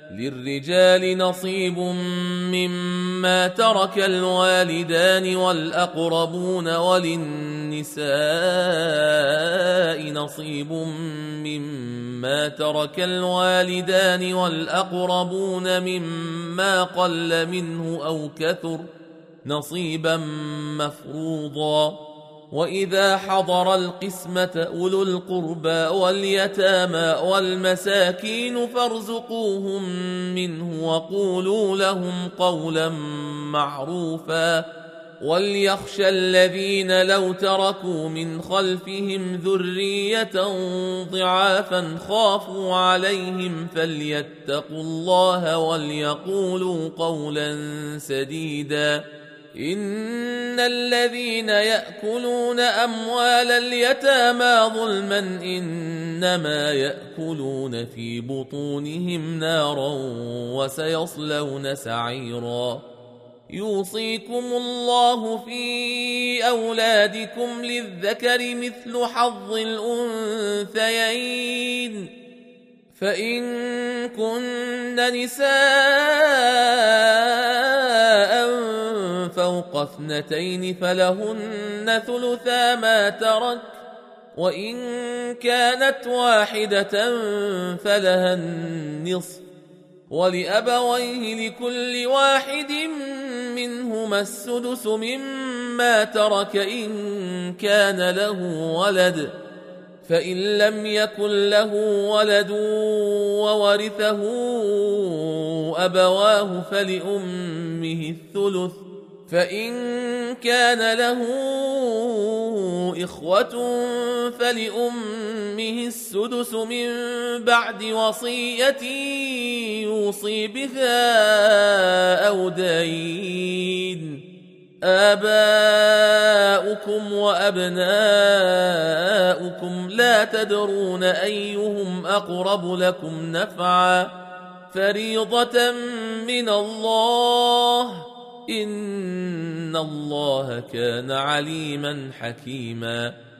للرجال نصيب مما ترك الوالدان والأقربون وللنساء نصيب مما ترك الوالدان والأقربون مما قل منه أو كثر نصيبا مفروضا. وإذا حضر القسمة أولو القربى واليتامى والمساكين فارزقوهم منه وقولوا لهم قولا معروفا. وليخشى الذين لو تركوا من خلفهم ذرية ضعافا خافوا عليهم فليتقوا الله وليقولوا قولا سديدا. إن الذين يأكلون أموال اليتامى ظلما إنما يأكلون في بطونهم نارا وسيصلون سعيرا. يوصيكم الله في أولادكم للذكر مثل حظ الأنثيين فإن كن نساء فوق 2 فلهن ثلثا ما ترك وإن كانت واحدة فلها النصف ولأبويه لكل واحد منهما السدس مما ترك إن كان له ولد فإن لم يكن له ولد وورثه أبواه فلأمه الثلث فإن كان له إخوة فلأمه السدس من بعد وصية يوصي بها أو دين. آباؤكم وأبناؤكم لا تدرون أيهم أقرب لكم نفعا فريضة من الله إن الله كان عليما حكيما.